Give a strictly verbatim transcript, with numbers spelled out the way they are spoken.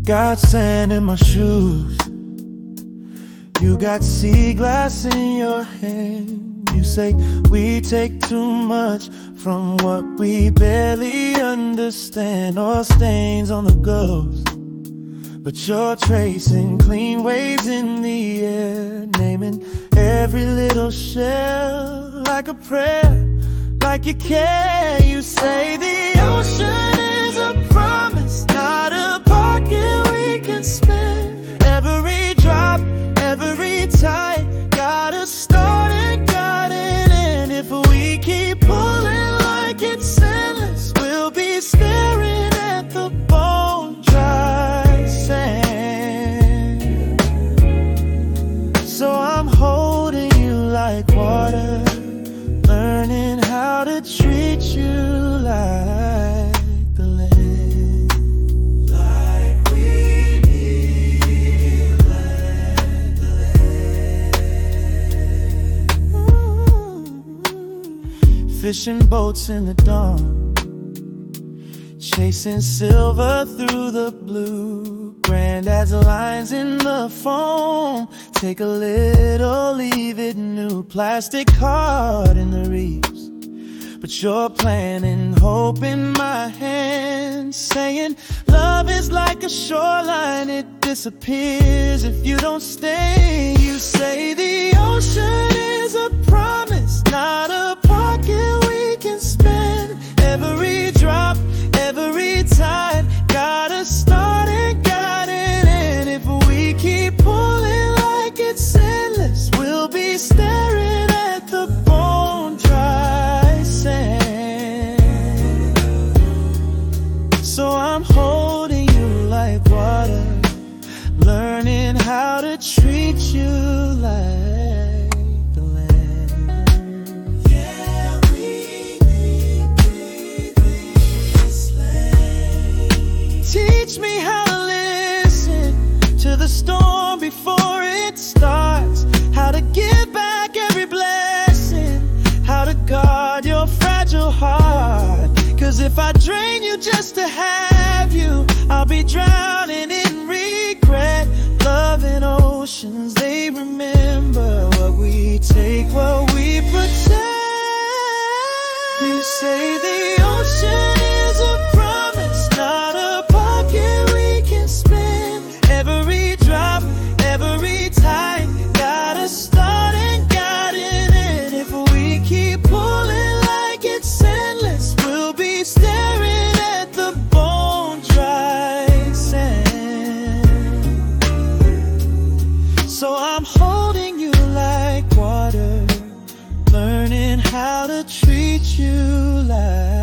got sand in my shoes. You got sea glass in your hand. You say we take too much from what we barely understand, or stains on the ghost. But you're tracing clean waves in the air, naming every little shell like a prayer, like you care. You say the ocean is a promise, not a pocket we can spend. Every drop, every tide, got us started, got it end. If we keep pulling like it's endless, we'll be staring at the bone dry sand. So I'm holding you like water, learning how to treat you like the land, like we need like the land. Fishing boats in the dawn, chasing silver through the blue, grand as lines in the foam. Take a little, leave it new, plastic heart in the reefs. But you're planting hope in my hand, saying love is like a shoreline, it disappears if you don't stay. You say the ocean is a promise, not a pocket we can spend. Every drop, every tide, got us started, got it end. If we keep pulling like it's endless, we'll be staring at the bone dry sand. So I'm holding you like water, learning how to treat you like the land. Yeah, we need this land. Teach me how to listen to the storm before it starts, how to give back every blessing, how to guard your fragile heart. Cause if I drain you just to have you, I'll be drowning in regret. Love and oceans, they remember what we take, what we protect. You say the ocean is a promise, not a pocket we can spend. Every drop, every tide, got us started, got it in. If we keep pulling like it's endless, we'll be staring at the bone dry sand. So I'm holding you like water, learning how to treat you like